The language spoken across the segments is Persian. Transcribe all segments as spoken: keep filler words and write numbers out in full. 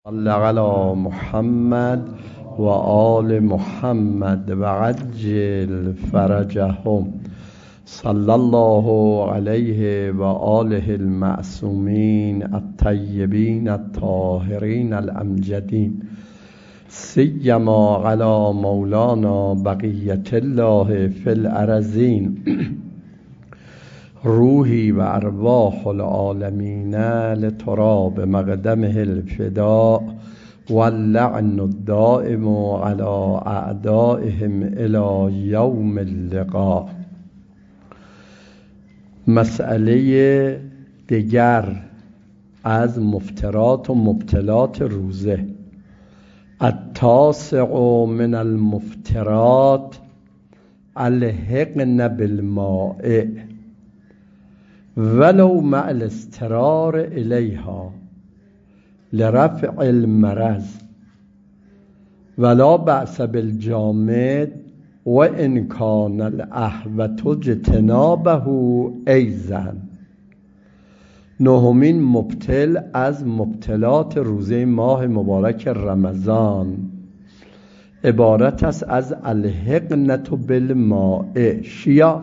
صل علی محمد و آل محمد و عجل فرجهم صلی الله علیه و آله المعصومین الطیبین الطاهرین الامجدین سیما علی مولانا بقیت الله فی الارضین روحی و ارواح العالمین لتراب مقدمه الفداء واللعن الدائم على اعدائهم الى یوم اللقاء. مسئله دیگر از مفترات و مبتلات روزه. التاسع من المفترات الحقن بالماء ولو مع الاضطرار الیها لرفع المرض ولا بأس بالجامد و ان کان الاحوط اجتنابه ایضا. نهمین مبتل از مبتلات روزه ماه مبارک رمضان عبارت است از الحقنة بالماء. شیاف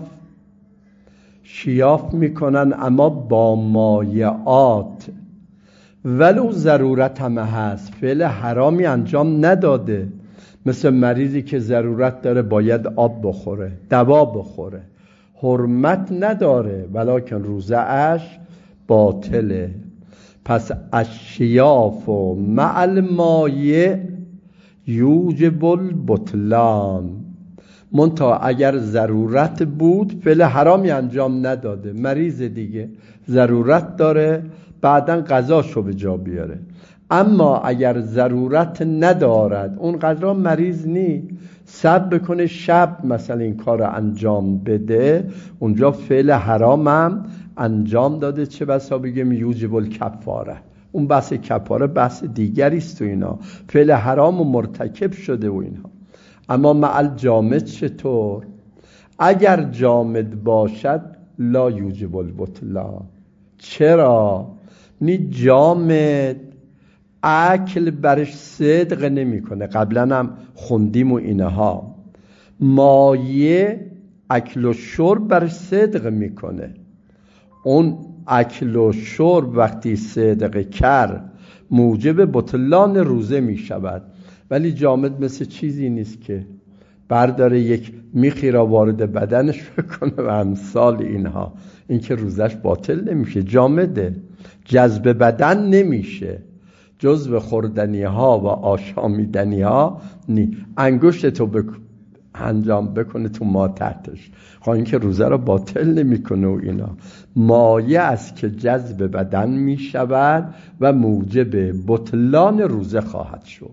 شیاف میکنن اما با مایعات، ولو ضرورت هم هست، فعل حرامی انجام نداده، مثل مریضی که ضرورت داره باید آب بخوره، دوا بخوره، حرمت نداره ولکن روزه اش باطله. پس الشیاف و مع المایع یوجب البطلان. منتها اگر ضرورت بود فعل حرامی انجام نداده، مریض دیگه ضرورت داره بعداً قضاشو به جا بیاره، اما اگر ضرورت ندارد اون قدرا مریض نی صبر بکنه شب مثلا این کار رو انجام بده، اونجا فعل حرام هم انجام داده، چه بسا بگیم یوجب الکفاره. اون بحث کفاره بحث دیگری است تو اینا، فعل حرام و مرتکب شده و اینها. اما مع الجامد چطور؟ اگر جامد باشد لا یوجب البطلان. چرا؟ نی جامد اکل برش صدق نمیکنه، قبلا هم خوندیم و اینها. مایه اکل و شرب برش صدق میکنه، اون اکل و شرب وقتی صدق کرد موجب بطلان روزه میشود. ولی جامد مثل چیزی نیست که برداره یک میخی را وارد بدنش بکنه و امثال اینها، این که روزش باطل نمیشه. جامده، جذب بدن نمیشه، جزو خوردنی ها و آشامیدنی ها نی. انگشت تو بک... انجام بکنه تو ما تحتش، خواه این که روزه را باطل نمیکنه و اینا. مایه است که جذب بدن میشود و موجب بطلان روزه خواهد شد.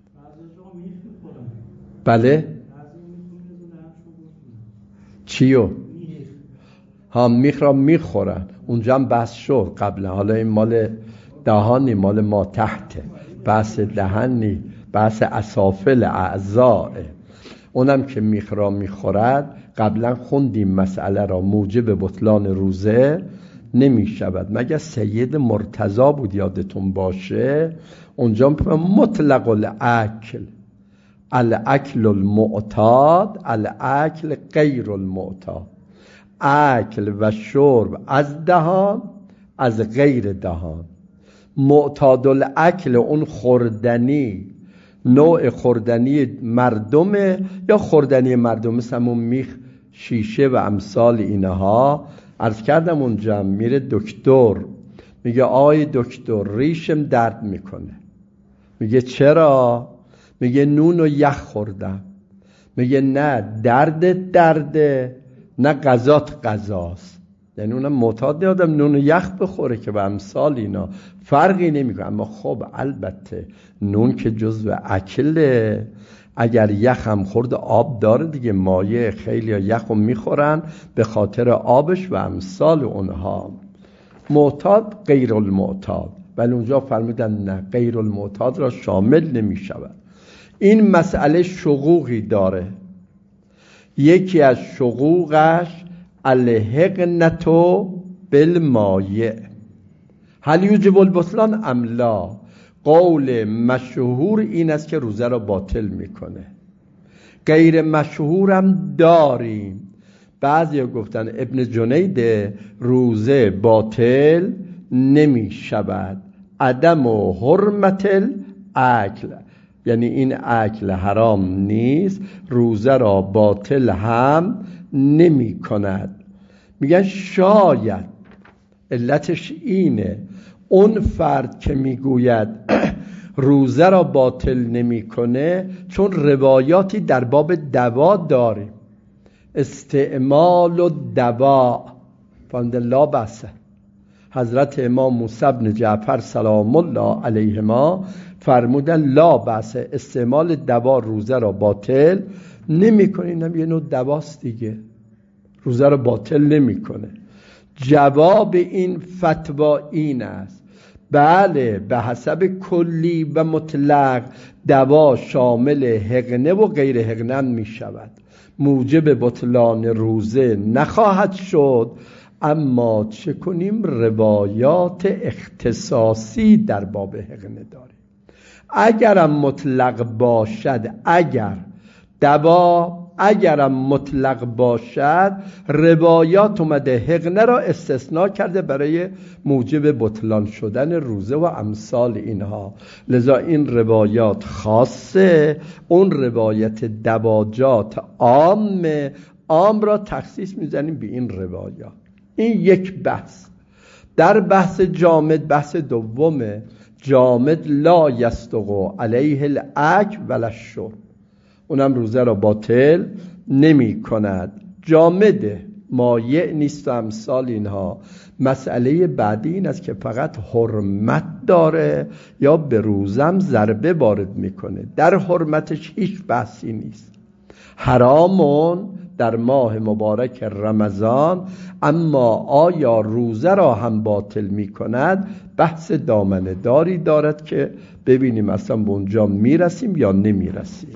بله؟ چیو؟ ها میخ را میخورن، اونجا هم بحث شد قبلا. حالا این مال دهانی، مال ما تحته، بحث دهنی، بحث اسافل اعضاء. اونم که میخ را میخورد قبلا خوندیم مسئله را، موجب بطلان روزه نمی شود مگر سید مرتضی بود یادتون باشه، اونجا مطلق الاکل، الاکل المعتاد، الاکل غیر المعتاد. اکل و شرب از دهان، از غیر دهان. معتاد الاکل اون خوردنی، نوع خوردنی مردمه یا خوردنی مردم، مثل همون میخ، شیشه و امثال اینها. عرض کردم اونجا میره دکتر میگه آی دکتر ریشم درد میکنه، میگه چرا؟ میگه نون و یخ خوردم. میگه نه درد درده نه غذات غذاست. یعنی اونم معتاد آدم نون و یخ بخوره که به امثال اینا فرقی نمیکنه. اما خب البته نون که جزو اکله، اگر یخ هم خورد آب داره دیگه، مایه خیلی یخ رو میخورن به خاطر آبش و امثال اونها. معتاد غیر المعتاد، ولی اونجا فرمودن نه، غیر المعتاد را شامل نمیشود. این مسئله شقوقی داره. یکی از شقوقش الحقنة بالمایع. هل یوجب البطلان ام لا؟ قول مشهور این است که روزه را باطل میکنه. غیر مشهورم داریم. بعضی گفتن ابن جنید روزه باطل نمی شود، عدم و حرمت الاکل، یعنی این اکل حرام نیست، روزه را باطل هم نمی کند. میگن شاید علتش اینه اون فرد که میگوید روزه را باطل نمیکنه چون روایاتی در باب دوا داریم، استعمال و دوا فاند لا بسه. حضرت امام موسی بن جعفر سلام الله علیهما فرمودن لا بسه، استعمال دوا روزه را باطل نمیکنه. اینم یه نوع دواست دیگه، روزه را باطل نمیکنه. جواب این فتوا این است بله، به حسب کلی و مطلق دوا شامل حقنه و غیر حقنه می شود، موجب بطلان روزه نخواهد شد. اما چه کنیم؟ روایات اختصاصی در باب حقنه داریم. اگرم مطلق باشد، اگر دوا اگرم مطلق باشد، روایات اومده حقنه را استثناء کرده برای موجب بطلان شدن روزه و امثال اینها. لذا این روایات خاصه، اون روایت دواجات عام عام را تخصیص میزنیم به این روایات. این یک بحث. در بحث جامد، بحث دومه، جامد لا یصدق علیه الاکل ولا الشرب، اونم روزه را باطل نمی کند. جامده، مایع نیست و امثال اینها. مسئله بعدی این است که فقط حرمت داره یا به روزم ضربه وارد میکنه. در حرمتش هیچ بحثی نیست، حرامون در ماه مبارک رمضان، اما آیا روزه را هم باطل میکند؟ بحث دامنه داری دارد که ببینیم اصلا به اونجا میرسیم یا نمیرسیم.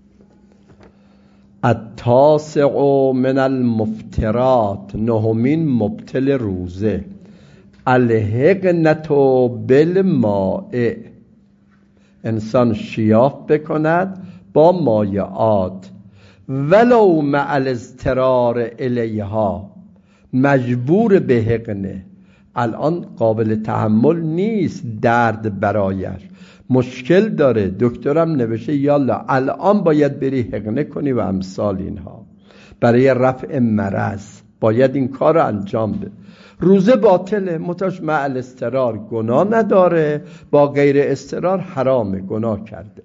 التاسع من المفترات، نهمین مبطل روزه، الحقنة بالماء، انسان شیاف بکند با مایعات، ولو مع الاضطرار الیها، مجبور به حقنه، الان قابل تحمل نیست درد برایش، مشکل داره، دکترم نوشته یالا الان باید بری حقنه کنی و امثال اینها، برای رفع مرض باید این کار رو انجام بده. روزه باطله، متاش مع الاضطرار گناه نداره، با غیر اضطرار حرامه، گناه کرده.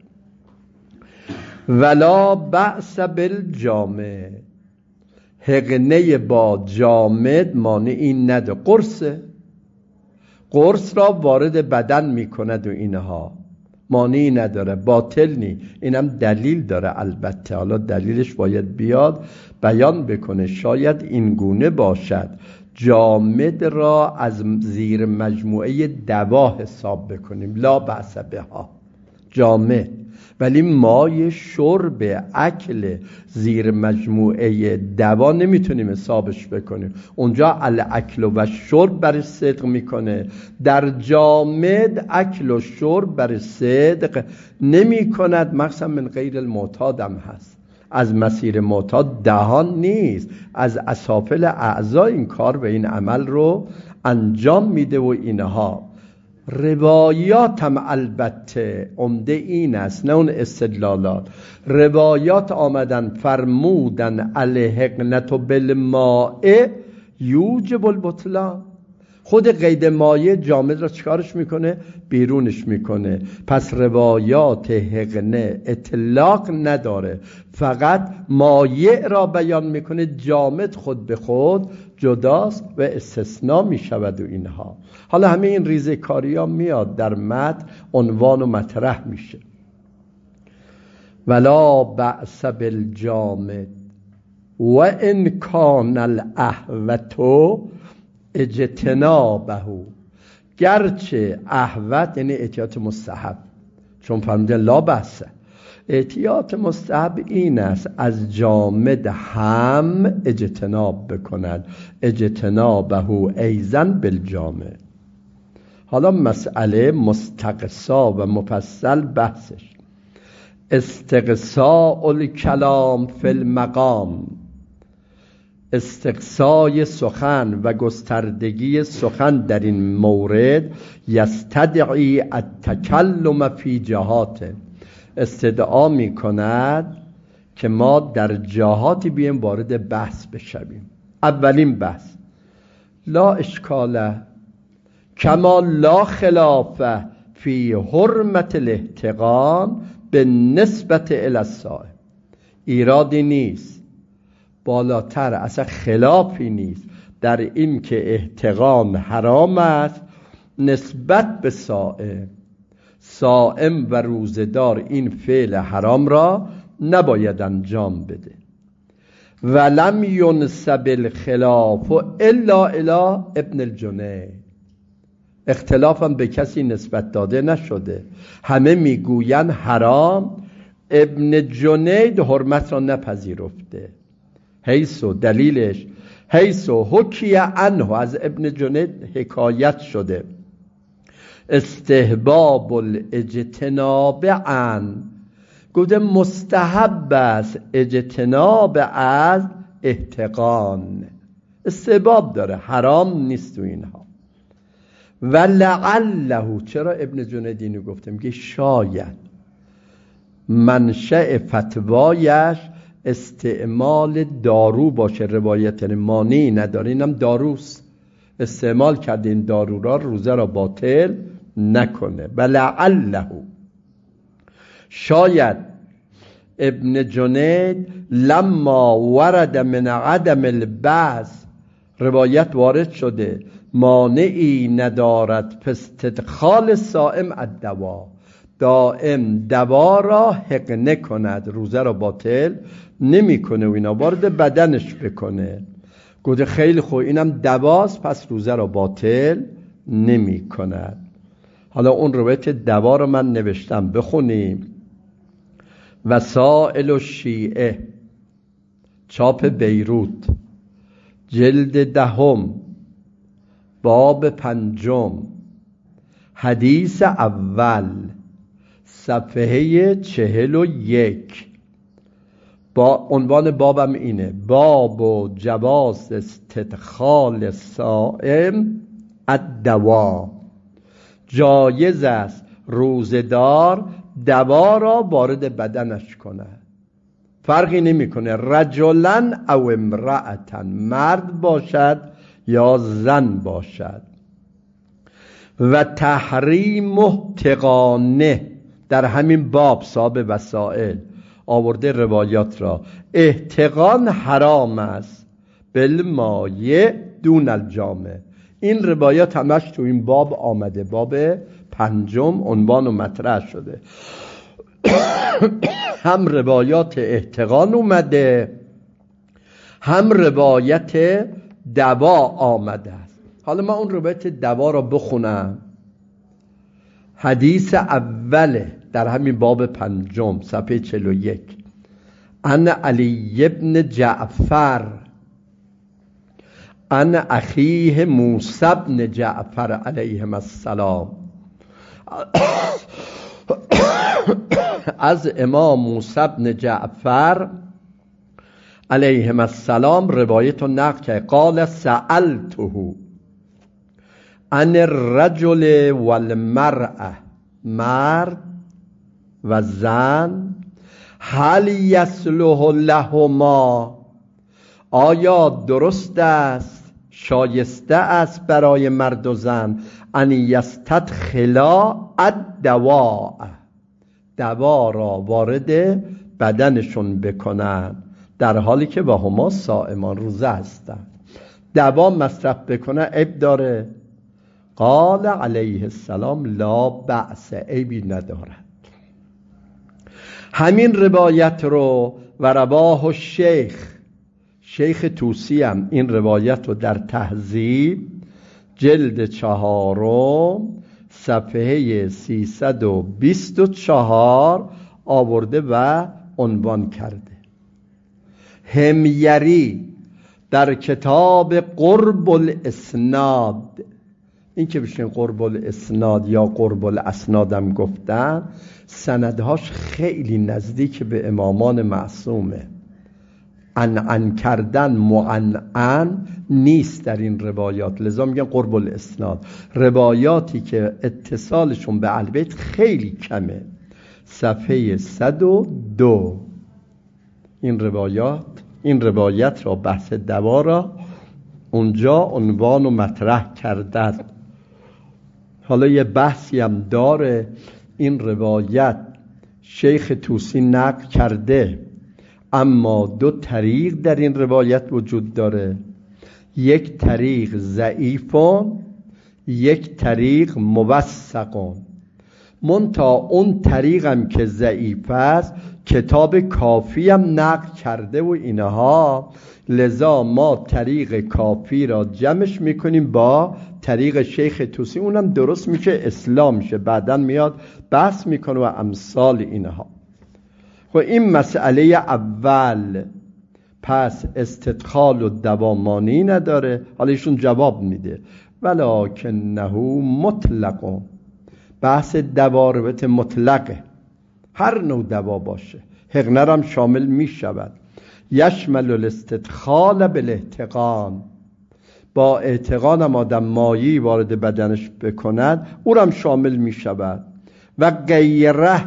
ولا بأس بالجامد، حقنه با جامد مانعی نده. قرصه، قرص را وارد بدن میکند و اینها مانعی نداره، باطل نی. اینم دلیل داره البته، حالا دلیلش باید بیاد بیان بکنه. شاید این گونه باشد جامد را از زیر مجموعه دوا حساب بکنیم، لا بأس بها جامد، ولی مای شرب اکل زیر مجموعه دوا نمیتونیم حسابش بکنیم. اونجا الاکل و شرب برای صدق میکنه، در جامد اکل و شرب برای صدق نمی کند. مخصوصا من غیر المعتاد هم هست، از مسیر معتاد دهان نیست، از اسافل اعضا این کار و این عمل رو انجام میده و اینها. روایات هم البته عمده این است، نه اون استدلالات. روایات آمدن فرمودن الحقنة بالماء یوجب البطلان، خود قید مایع جامد را چکارش میکنه؟ بیرونش میکنه. پس روایات حقنه اطلاق نداره، فقط مایع را بیان میکنه، جامد خود به خود جداست و استثناء میشود و اینها. حالا همه این ریزه کاری ها میاد در متن عنوان و مطرح میشه. ولا بأس بالجامد و ان کان الاحوط اجتنابه، گرچه احوط یعنی احتیاط مستحب، چون فرمودن لا بأس، احتیاط مستحب این است از جامد هم اجتناب بکند، اجتنابه ایزن بالجامد. حالا مسئله مستقصا و مفصل بحثش. استقصاء الکلام فی المقام، استقصای سخن و گستردگی سخن در این مورد یستدعی التکلم فی جهات، استدعا می کند که ما در جهاتی بیم وارد بحث بشویم. اولین بحث، لا اشکال کما لا خلاف فی حرمت الاحتقان به نسبت الی الصائم. ایرادی نیست، بالاتر اصلا خلافی نیست در این که احتقان حرام است نسبت به صائم. صائم و روزدار این فعل حرام را نباید انجام بده. ولم ینسب الخلاف الا الی ابن الجنید، اختلافم به کسی نسبت داده نشده، همه میگوین حرام، ابن جنید حرمت را نپذیرفته. حیث دلیلش حیث حکی عنه، از ابن جنید حکایت شده استحباب الاجتناب عن، گفته مستحب است اجتناب از احتقان، استحباب داره، حرام نیست تو اینها. و لعله، چرا ابن جنید اینو گفته؟ میگه شاید منشأ فتوایش استعمال دارو باشه، روایت مانعی نداره، اینم داروست، استعمال کرده این دارو را روزه را باطل نکنه. و لعله، شاید ابن جنید لما ورد من عدم البعث، روایت وارد شده مانعی ندارد فاستدخال صائم الدوا، دائم دوا را حقنه کند، روزه را باطل نمی کنه و اینا، وارد بدنش بکنه. گفته خیلی خوب، اینم دواست، پس روزه را باطل نمی کند. حالا اون روایت دوا رو من نوشتم، بخونیم. وسائل الشیعه، چاپ بیروت، جلد دهم، باب پنجم، حدیث اول، صفحه چهل و یک. با عنوان بابم اینه: باب و جواز استدخال صائم الدوا، جایز است روزدار دوا را وارد بدنش کنه، فرقی نمیکنه رجلن او امرأتن، مرد باشد یا زن باشد. و تحریم احتقانه، در همین باب صاحب وسائل آورده روایات را، احتقان حرام است بالمایع دون الجامع. این روایات همش تو این باب آمده، باب پنجم عنوان و مطرح شده. هم روایات احتقان اومده، هم روایت دوا آمده است. حالا من اون روایت دوا را بخونم. حدیث اوله در همین باب پنجم، صفحه چهل و یک. ان علی ابن جعفر ان اخیه موسی ابن جعفر علیهم السلام، از امام موسی ابن جعفر علیهم السلام روایت و نقل که قال سألته عن الرجل والمرأة، مرد و زن، هل یصلح لهما، آیا درست است، شایسته است برای مرد و زن ان یستدخلا الدواء، دوا را وارد بدنشون بکنن در حالی که و هما صائمان، روزه هستن، دوا مصرف بکنن عیب داره؟ قال علیه السلام لا بأس، عیبی ندارد. همین روایت رو و رواه الشیخ، شیخ توسی هم این روایت رو در تهذیب جلد چهارم صفحه سیصد و بیست و چهار آورده و عنوان کرده. حمیری در کتاب قرب الاسناد این که بشین قرب الاسناد یا قرب الاسنادم گفتن، سندهاش خیلی نزدیک به امامان معصومه. عنعن کردن معنعن نیست در این روایات، لذا میگن قرب الاسناد. روایاتی که اتصالشون به اهل بیت خیلی کمه. صفحه صد و دو این روایات این روایت را، بحث دوا را اونجا عنوان و مطرح کردن. حالا یه بحثی هم داره این روایت، شیخ طوسی نقل کرده اما دو طریق در این روایت وجود داره، یک طریق ضعیفون، یک طریق موثقون. منتها اون طریقم که ضعیف است کتاب کافی هم نقل کرده و اینها، لذا ما طریق کافی را جمعش میکنیم با طریق شیخ طوسی، اونم درست میشه، اسلام میشه، بعداً میاد بحث میکنه و امثال اینها. خب این مسئله اول، پس استدخال و دوامانی نداره. حالا ایشون جواب میده ولکنه مطلق، بحث دوا ربط مطلقه، هر نوع دوا باشه، حقنر هم شامل میشود. یشمل الاستدخال بالاحتقان، با احتقان هم آدم مایی وارد بدنش بکند او هم شامل میشود. و غیره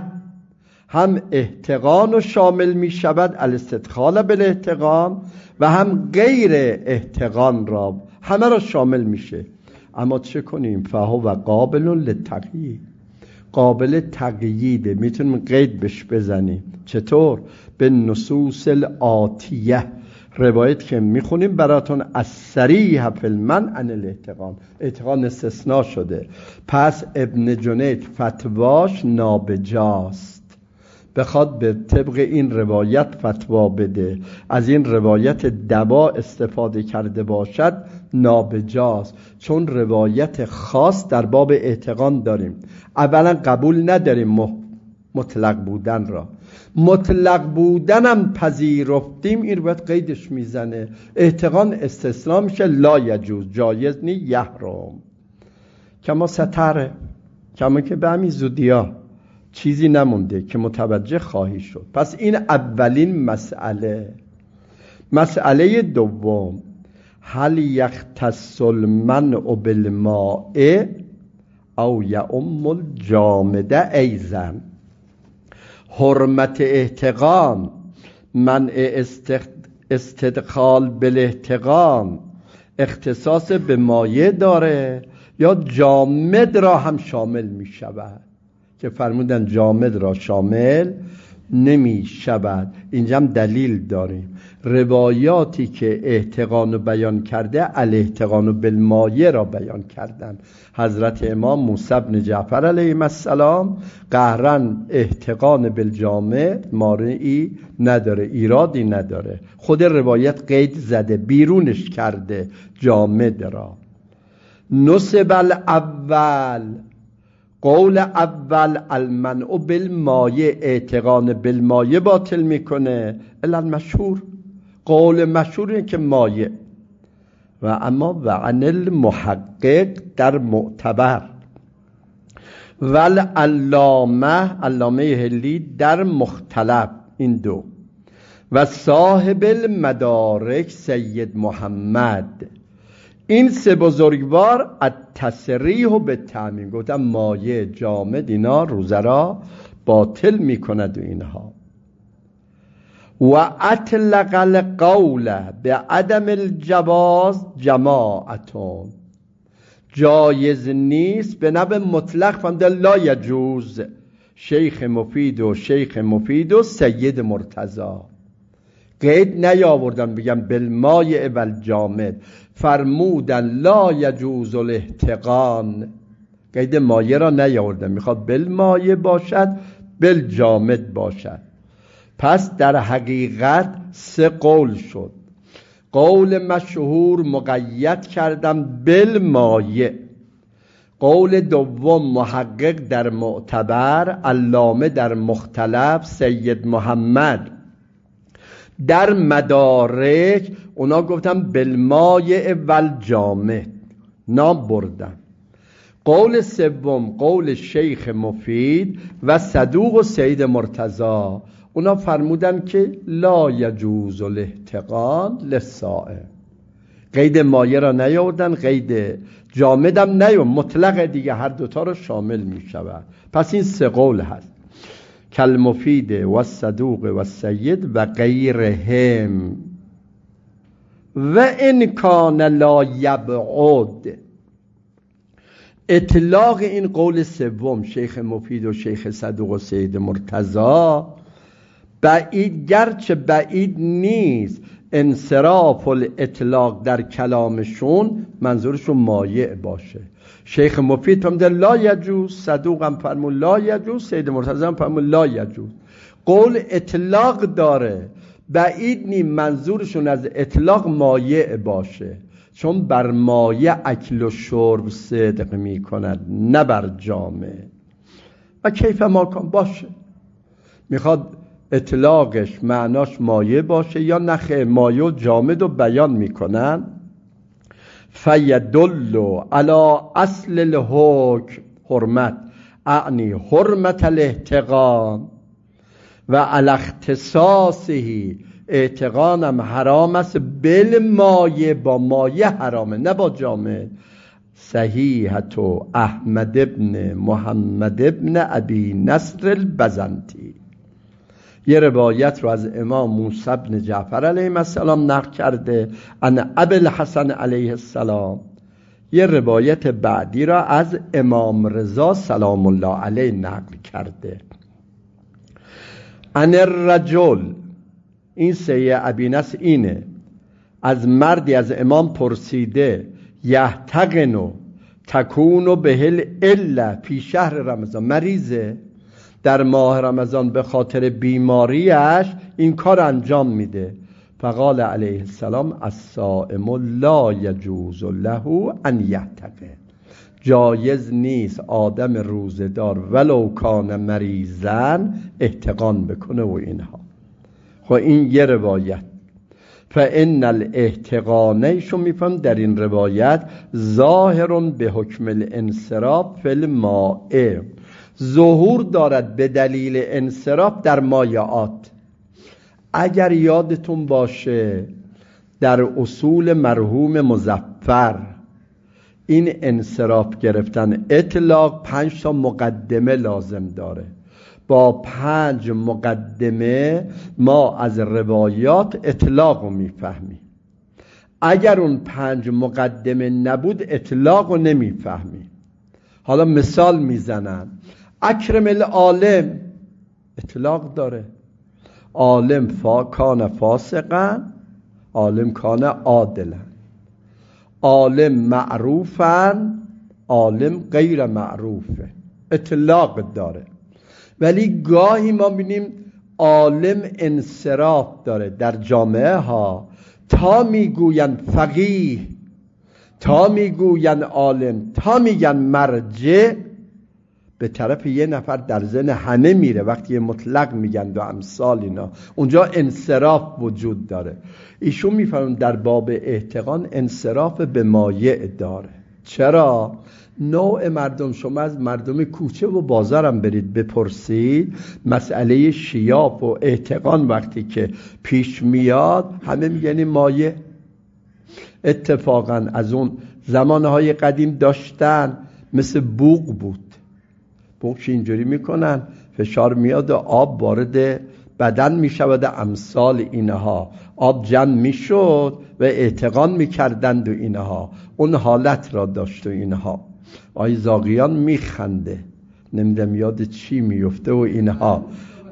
هم احتقان و شامل می شود، الاستدخال بالاحتقان، و هم غیر احتقان را، همه را شامل میشه. اما چه کنیم؟ فهو و قابل للتقیید، قابل تقییده، میتونیم قید بش بزنیم. چطور؟ به نصوص الآتیه، روایت که میخونیم براتون، از صریح فی المنع عن الاحتقان، احتقان استثناء شده. پس ابن جنید فتواش نابجاست، بخواد به طبق این روایت فتوا بده، از این روایت دوا استفاده کرده باشد، نابجاست. چون روایت خاص در باب احتقان داریم. اولا قبول نداریم مطلق بودن را، مطلق بودنم پذیرفتیم، این روایت قیدش میزنه، احتقان استثناء میشه، لا یجوز، جایز نی، یحرم. کما ستره، کما که به همین زودیا چیزی نمونده که متوجه خواهی شد. پس این اولین مسئله. مسئله دوم، هل یختص المنع بالماء او یعم الجامد ایضا، حرمت احتقان، منع استدخال بالاحتقان اختصاص به مایع داره یا جامد را هم شامل می شود؟ که فرمودن جامد را شامل نمی شود. اینجا هم دلیل داریم، روایاتی که احتقان بیان کرده الاحتقان بالمایه را بیان کردن. حضرت امام موسی بن جعفر علیه السلام قهرن احتقان بالجامد مانعی نداره، ایرادی نداره، خود روایت قید زده، بیرونش کرده جامد را. نصب الاول، قول اول المنع بالمایه، احتقان بالمایه باطل میکنه، الا المشهور، قول مشهور اینه که مایه. و اما و عن المحقق در معتبر، ول علامه، علامه هلی در مختلف، این دو، و صاحب المدارک سید محمد، این سه بزرگوار التصریح به تعمیم، گفتم مایه جامد اینا روزه را باطل میکند و اینها. و اطلق القول به عدم الجواز جماعتون، جایز نیست به نوع مطلق فهمده لا یجوز، شیخ مفید و شیخ مفید و سید مرتضی قید نیاوردن بگم بالمایع و الجامد، فرمودن لا یجوز الاحتقان، قید مایع را نیاوردن، میخواد بالمایع باشد بالجامد باشد. پس در حقیقت سه قول شد. قول مشهور مقید کردم بالمایع، قول دوم محقق در معتبر، علامه در مختلف، سید محمد در مدارک، اونا گفتم بالمایع والجامد، نام بردن. قول سوم قول شیخ مفید و صدوق و سید مرتضی، اونا فرمودن که لا یجوز الاحتقان للصائم. قید مایه را نیاوردن، قید جامد هم نیاوردن، مطلق دیگه هر دوتا را شامل می شود. پس این سه قول هست، کل مفید و صدوق و سید و غیرهم. و ان کان لا یبعد، اطلاق این قول سوم شیخ مفید و شیخ صدوق و سید مرتضی بعید، گرچه بعید نیست انصراف الاطلاق در کلامشون منظورشون مایع باشه. شیخ مفید هم در لا یجوز، صدوق هم فرمون لا یجوز، سید مرتضی هم فرمون لا یجوز. قول اطلاق داره، بعید نیست منظورشون از اطلاق مایع باشه، چون بر مایع اکل و شرب صدق می کند نه بر جامع. و کیف ما کن باشه، میخواد اطلاقش معناش مایع باشه یا نخه، مایع و جامد رو بیان میکنن. فیدل علی اصل الحکم حرمت، اعنی حرمت الاحتقان و علی اختصاصه، احتقانم حرام است بالمایع، با مایع حرامه نه با جامع. صحیحت احمد ابن محمد ابن ابی نصر البزنطی، یه روایت رو از امام موسی بن جعفر علیه السلام نقل کرده، ان ابی الحسن علیه السلام. یه روایت بعدی را از امام رضا سلام الله علیه نقل کرده. ان الرجل، این سیه ابی نصر اینه، از مردی از امام پرسیده، یحتقنو تکونو بهل الا فی شهر رمضان، مریضه در ماه رمضان به خاطر بیماریش این کار انجام میده. فقال علیه السلام الصائم لا یجوز له ان یحتقن، جایز نیست آدم روزدار ولو کان مریضن احتقان بکنه و اینها. خب این یه روایت. فان الاحتقانه، شو میفهم در این روایت ظاهر به حکم الانصراف فی الماء، ظهور دارد به دلیل انصراف در مایعات. اگر یادتون باشه در اصول مرحوم مظفر این انصراف گرفتن اطلاق پنج تا مقدمه لازم داره. با پنج مقدمه ما از روایات اطلاق رو میفهمیم. اگر اون پنج مقدمه نبود اطلاق رو نمیفهمیم. حالا مثال میزنم، اکرم العالم اطلاق داره، عالم فا کان فاسقا، عالم کان عادلا، عالم معروفا، عالم غیر معروفه، اطلاق داره. ولی گاهی ما بینیم عالم انصراف داره در جامعه ها، تا میگوین فقیه، تا میگوین عالم، تا میگن مرجع، به طرف یه نفر در ذهن همه میره. وقتی مطلق میگن و امثال اینا، اونجا انصراف وجود داره. ایشون میفرمون در باب احتقان انصراف به مایع داره. چرا؟ نوع مردم، شما از مردم کوچه و بازارم برید بپرسید، مسئله شیاف و احتقان وقتی که پیش میاد همه میگن مایع. اتفاقا از اون زمانهای قدیم داشتن، مثل بوق بود. بوقش اینجوری میکنن، فشار میاد و آب وارد بدن میشود، امثال اینها، آب جمع میشد و احتقان میکردند و اینها، اون حالت را داشت و اینها. آی زاغیان میخنده، نمیدم یاد چی میفته و اینها.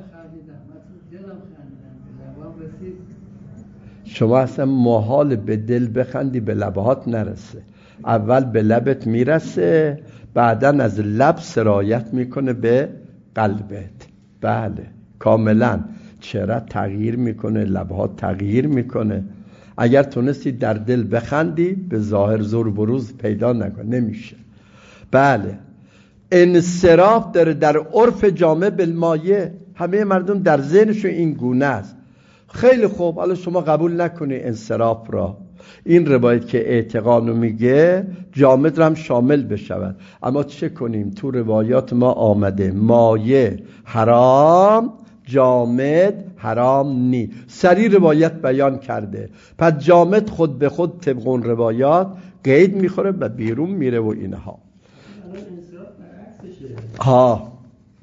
شما اصلا محال به دل بخندی به لبهات نرسه، اول به لبت میرسه، بعداً از لب سرایت میکنه به قلبت. بله کاملا، چهره تغییر میکنه، لبهات تغییر میکنه. اگر تونستی در دل بخندی به ظاهر زور بروز پیدا نکن، نمیشه. بله انصراف داره در عرف جامعه بالمایع، همه مردم در ذهنشون این گونه است. خیلی خوب، حالا شما قبول نکنی انصراف را، این روایت که اعتقانو میگه جامد رو هم شامل بشود. اما چه کنیم؟ تو روایات ما آمده مایه حرام، جامد حرام نی. سری روایت بیان کرده. پس جامد خود به خود طبق اون روایات قید میخوره و بیرون میره و اینها. ها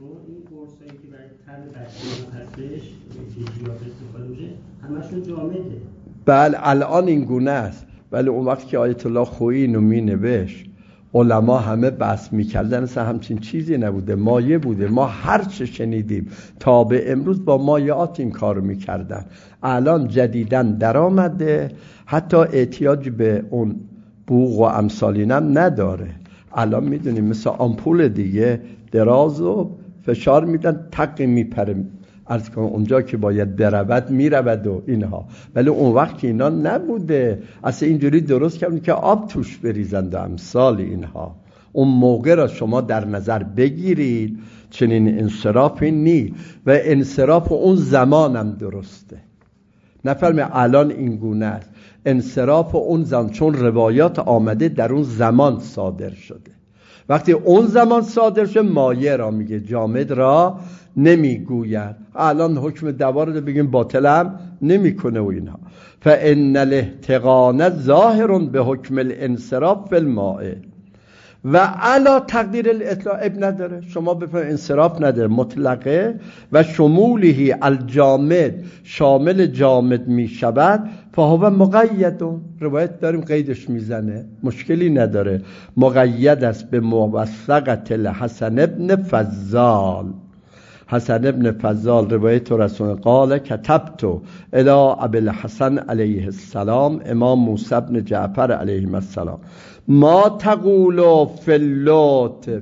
همشون جامده. بله الان این گونه است، ولی اون وقت که آیت الله خویی اینو می نوشت علما همه بحث میکردن، اصلا همچین چیزی نبوده، مایه بوده. ما هر چه شنیدیم تا به امروز با مایعات این کارو میکردن. الان جدیدن در آمده، حتی احتیاج به اون بوق و امثالینم نداره. الان میدونیم مثل آمپول دیگه دراز و فشار میدن تقی میپره، عرض کنم اونجا که باید برود میرود و اینها. ولی اون وقت که اینا نبوده، اصلا اینجوری درست کردن که آب توش بریزند و امثال اینها. اون موقع را شما در نظر بگیرید، چنین انصرافی نی و انصراف اون زمان هم درسته. نفرمه الان این گونه است، انصراف اون زمان، چون روایات آمده در اون زمان صادر شده. وقتی اون زمان صادر شده مایه را میگه، جامد را نمیگوید. الان حکم دوار رو بگیم باطل هم نمیکنه و اینها. فان الاحتقان ظاهر به حکم الانصراف فی الماء و علا تقدیر الاطلاق. اب نداره شما بفهم انصراف نداره، مطلقه و شموله الجامد شامل جامد می شود. فهو مقید، روایت داریم قیدش میزنه، مشکلی نداره. مقید است به موثقت الحسن ابن فضال. حسن ابن فضال روایت رسول قال کتبت الی ابی الحسن علیه السلام، امام موسی بن جعفر علیه السلام، ما تقول فی اللطف.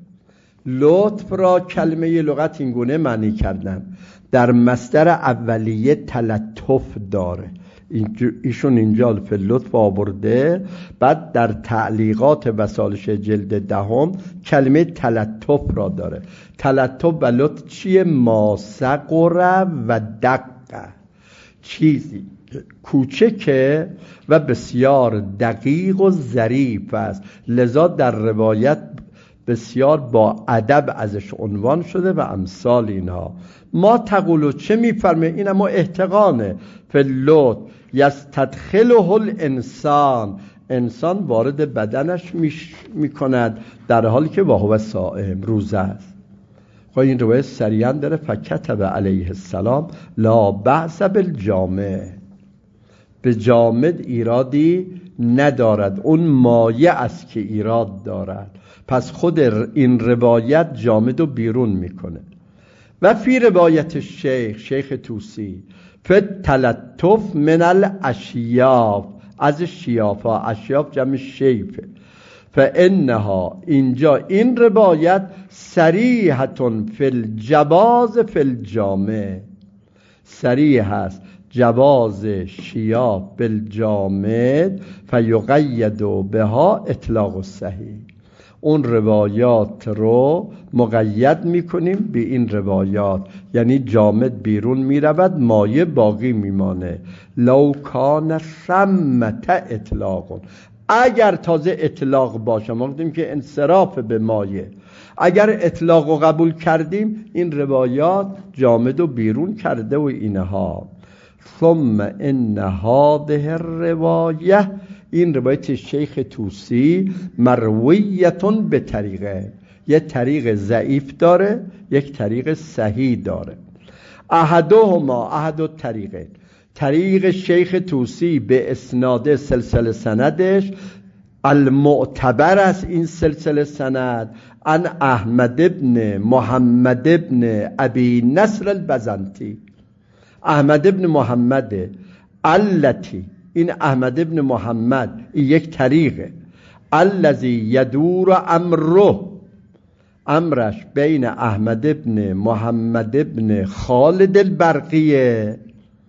لطف را کلمه لغت اینگونه معنی کردن، در مصدر اولیه تلطف داره. ایشون اینجا فی اللطف آورده، بعد در تعلیقات وسالش جلد دهم کلمه تلطف را داره. تلطف و لطف چیه؟ ما صغر و دق، چیزی کوچکه و بسیار دقیق و ظریف است، لذا در روایت بسیار با ادب ازش عنوان شده و امثال اینها. ما تقولو چه میفرمه؟ این اما احتقانه. فلوت یستدخله الانسان، انسان وارد بدنش میکند در حالی که وهو صائم، روزه است. خب این روایت سریعا داره. فکتب علیه السلام لا بأس بالجامع، به جامد ایرادی ندارد، اون مایه است که ایراد دارد. پس خود این روایت جامد رو بیرون میکنه. و فی روایت شیخ شیخ توسی فتلطف من الاشیاف، از شیافا، اشیاف جمع شیفه. فانها، اینجا این روایت صریحتون فی الجواز فی الجامع، صریح هست جواز شیاف بالجامد، فیقید بها اطلاق الصحیح. اون روایات رو مقید میکنیم به این روایات، یعنی جامد بیرون میرود، مایه باقی میمانه. لو کان ثمة اطلاق، اگر تازه اطلاق باشه، ما گفتیم که انصراف به مایه، اگر اطلاق رو قبول کردیم این روایات جامد رو بیرون کرده و اینها. ثم ان هذه الروایه، این روایت شیخ توسی مرویتون به طریقه، یک طریق ضعیف داره، یک طریق صحیح داره. احدهما، احد الطریقین، طریق شیخ توسی به اسناد سلسله سندش المعتبر است. این سلسله سند ان احمد ابن محمد ابن ابی نصر البزنطی، احمد ابن محمد التی، این احمد ابن محمد این یک طریقه. الذی یدور امره، امرش بین احمد ابن محمد ابن خالد البرقیه.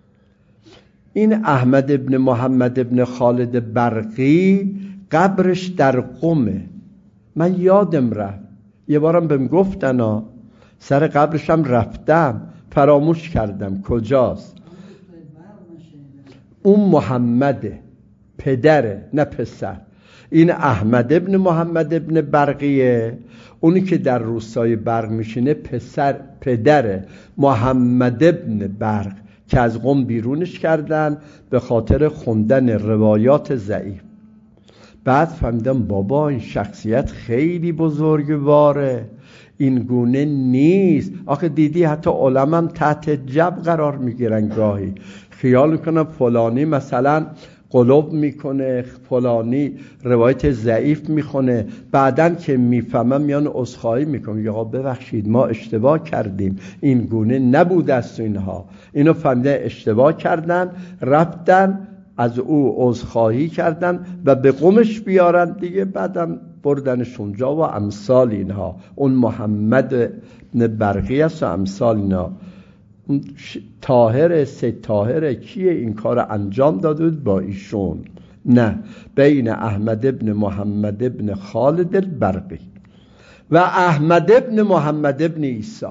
این احمد ابن محمد ابن خالد برقی قبرش در قمه، من یادم رفت، یه بارم بهم گفتن سر قبرشم رفتم فراموش کردم کجاست. اون محمده، پدره نه پسر. این احمد ابن محمد ابن برقیه، اونی که در روستای برق میشینه پسر پدره محمد ابن برق که از قم بیرونش کردن به خاطر خوندن روایات ضعیف. بعد فهمیدم بابا این شخصیت خیلی بزرگواره، این گونه نیست. آخه دیدی حتی علمم تحت جب قرار میگیرن، گاهی خیال میکنم فلانی مثلا قلوب میکنه، فلانی روایت ضعیف میخونه، بعدن که میفهمم میان عذرخواهی میکنم، یا ببخشید ما اشتباه کردیم، این گونه نبود است. اینها اینو فهمیده اشتباه کردن، رفتن از او عذرخواهی کردن و به قمش بیارن دیگه، بعدم بردنش اونجا و امثال اینها. اون محمد برقی است و امثال اینها. طاهر سید طاهر کیه این کار انجام داده بود با ایشون؟ نه، بین احمد ابن محمد ابن خالد البرقی و احمد ابن محمد ابن عیسی.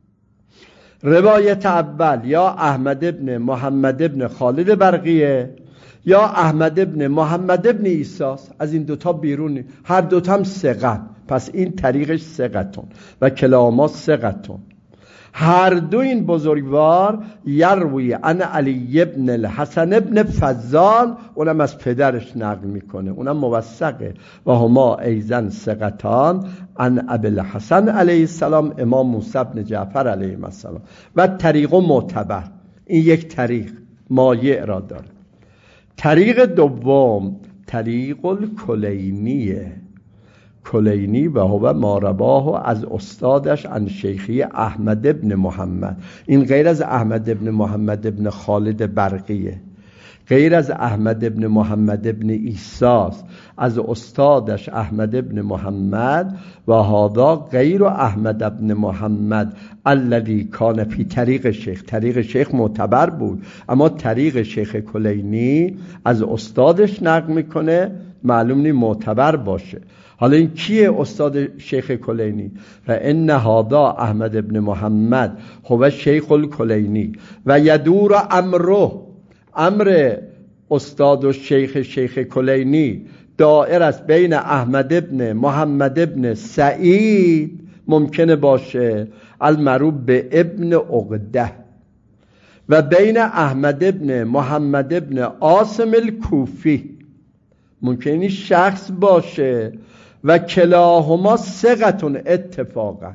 روایت اول یا احمد ابن محمد ابن خالد برقیه یا احمد ابن محمد ابن عیسی. از این دوتا بیرونی، هر دوتا هم ثقه، پس این طریقش ثقتون و کلاما ثقتون. هر دو این بزرگوار یروی عن علی ابن الحسن ابن فضال، اونم از پدرش نقل میکنه، اونم موثقه. و هما ایزن ثقتان عن ابی الحسن علیه السلام امام موسی بن جعفر علیه السلام. و طریق معتبر، این یک طریق مایع را داره. طریق دوم طریق الکلینیه، کلینی و هو ما رواه از استادش عن شیخی احمد ابن محمد. این غیر از احمد ابن محمد ابن خالد برقیه، غیر از احمد ابن محمد ابن عیسی، از استادش احمد ابن محمد. و هذا غیر احمد ابن محمد الذی کان فی طریق شیخ. طریق شیخ معتبر بود، اما طریق شیخ کلینی از استادش نقل میکنه، معلوم نی معتبر باشه. حالا این کیه استاد شیخ کلینی؟ و ان هذا احمد ابن محمد هو شیخ الکلینی و یدور امره، امر استاد و شیخ شیخ کلینی دائر است بین احمد ابن محمد ابن سعید، ممکنه باشه المعروف به ابن عقده، و بین احمد ابن محمد ابن عاصم الکوفی، ممکنه شخص باشه. و کلاهما ثقتون اتفاقا،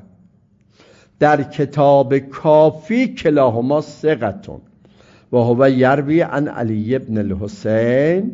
در کتاب کافی کلاهما ثقتون. و هو یروی عن علی ابن الحسین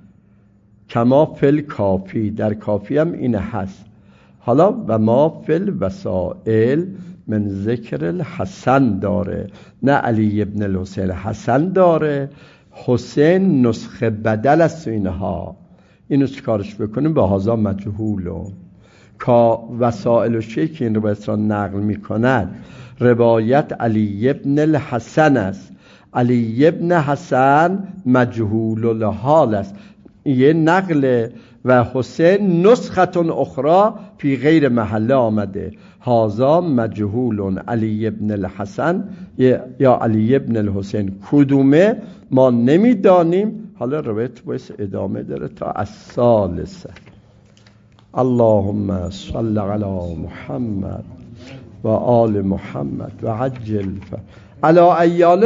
کما فی الکافی، در کافی هم این هست. حالا و ما فی الوسائل من ذکر الحسن داره، نه علی ابن الحسین، حسن داره. حسین نسخه بدل است اینها، اینو چیکارش بکنیم؟ به هازا مجهولون که وسائل و شیخ این روایت را نقل میکنند. روایت علی ابن الحسن است، علی ابن حسن مجهول الحال است، یه نقل. و حسین نسختون اخرى فی غیر محله آمده، هازا مجهولون علی ابن الحسن یا علی ابن الحسین کدومه ما نمیدانیم. حالا روایت باید ادامه داره تا از ثالثه. اللهم صل علی محمد و آل محمد و عجل ف... علی ایال